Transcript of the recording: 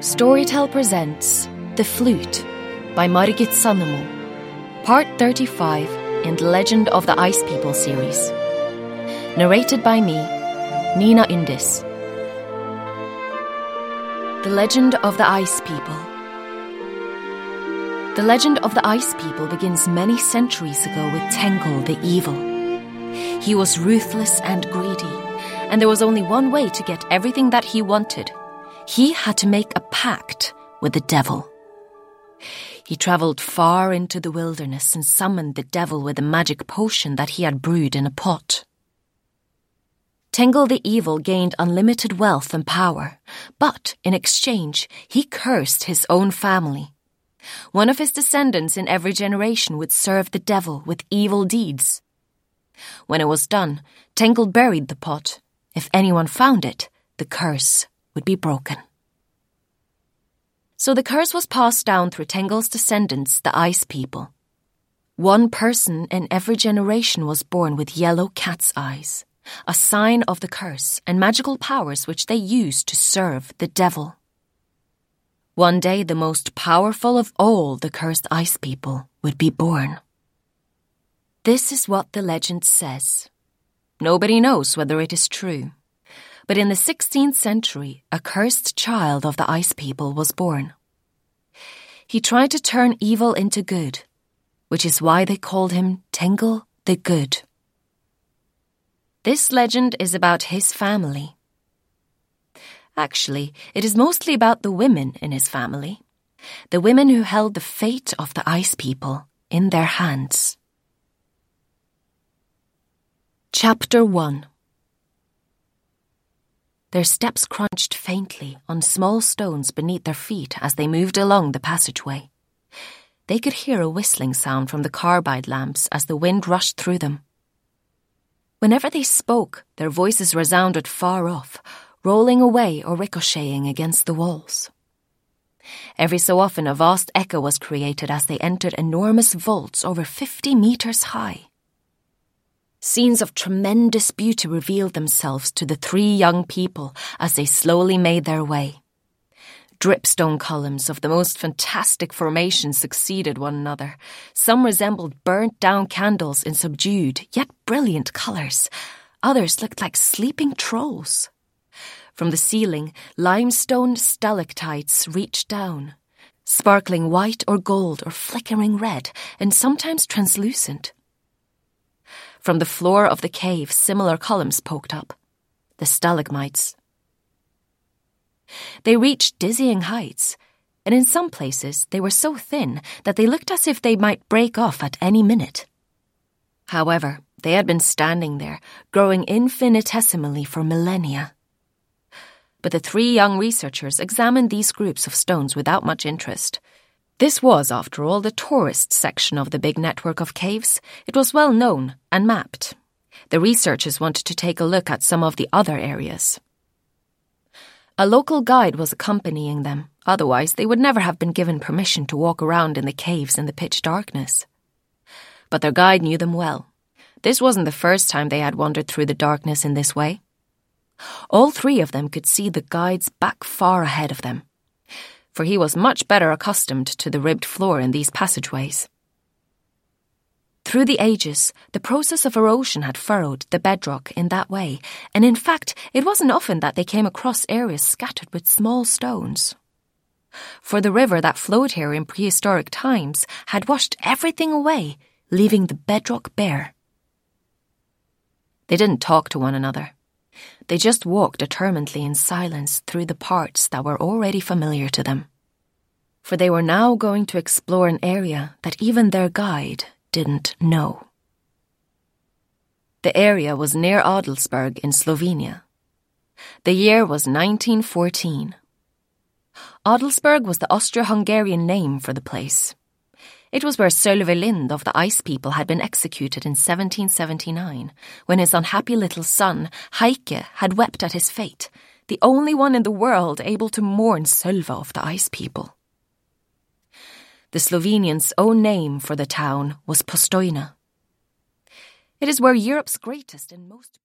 Storytel presents The Flute by Margit Sandemo, Part 35 in the Legend of the Ice People series. Narrated by me, Nina Undis. The Legend of the Ice People. The Legend of the Ice People begins many centuries ago with Tengel the Evil. He was ruthless and greedy, and there was only one way to get everything that he wanted. He had to make a pact with the devil. He travelled far into the wilderness and summoned the devil with a magic potion that he had brewed in a pot. Tengel the Evil gained unlimited wealth and power, but in exchange he cursed his own family. One of his descendants in every generation would serve the devil with evil deeds. When it was done, Tengel buried the pot. If anyone found it, the curse would be broken. So the curse was passed down through Tengel's descendants, the Ice People. One person in every generation was born with yellow cat's eyes, a sign of the curse and magical powers which they used to serve the devil. One day, the most powerful of all the cursed Ice People would be born. This is what the legend says. Nobody knows whether it is true. But in the 16th century, a cursed child of the Ice People was born. He tried to turn evil into good, which is why they called him Tengel the Good. This legend is about his family. Actually, it is mostly about the women in his family, the women who held the fate of the Ice People in their hands. Chapter 1. Their steps crunched faintly on small stones beneath their feet as they moved along the passageway. They could hear a whistling sound from the carbide lamps as the wind rushed through them. Whenever they spoke, their voices resounded far off, rolling away or ricocheting against the walls. Every so often a vast echo was created as they entered enormous vaults over 50 meters high. Scenes of tremendous beauty revealed themselves to the three young people as they slowly made their way. Dripstone columns of the most fantastic formations succeeded one another. Some resembled burnt-down candles in subdued, yet brilliant colours. Others looked like sleeping trolls. From the ceiling, limestone stalactites reached down, sparkling white or gold or flickering red, and sometimes translucent. From the floor of the cave, similar columns poked up, the stalagmites. They reached dizzying heights, and in some places they were so thin that they looked as if they might break off at any minute. However, they had been standing there, growing infinitesimally for millennia. But the three young researchers examined these groups of stones without much interest. This was, after all, the tourist section of the big network of caves. It was well known and mapped. The researchers wanted to take a look at some of the other areas. A local guide was accompanying them, otherwise they would never have been given permission to walk around in the caves in the pitch darkness. But their guide knew them well. This wasn't the first time they had wandered through the darkness in this way. All three of them could see the guide's back far ahead of them, for he was much better accustomed to the ribbed floor in these passageways. Through the ages, the process of erosion had furrowed the bedrock in that way, and in fact, it wasn't often that they came across areas scattered with small stones. For the river that flowed here in prehistoric times had washed everything away, leaving the bedrock bare. They didn't talk to one another. They just walked determinedly in silence through the parts that were already familiar to them. For they were now going to explore an area that even their guide didn't know. The area was near Adelsberg in Slovenia. The year was 1914. Adelsberg was the Austro-Hungarian name for the place. It was where Sölve Lind of the Ice People had been executed in 1779, when his unhappy little son, Heike, had wept at his fate, the only one in the world able to mourn Sölve of the Ice People. The Slovenians' own name for the town was Postojna. It is where Europe's greatest and most